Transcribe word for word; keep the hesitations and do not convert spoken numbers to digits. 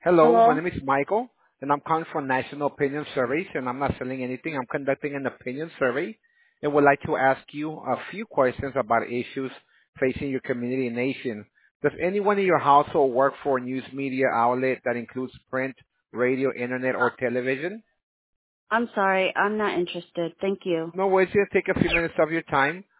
Hello, my Hello? name is Michael, and I'm calling from National Opinion Surveys, and I'm not selling anything. I'm conducting an opinion survey and would like to ask you a few questions about issues facing your community and nation. Does anyone in your household work for a news media outlet that includes print, radio, internet, or television? I'm sorry, I'm not interested. Thank you. No worries. Just take a few minutes of your time.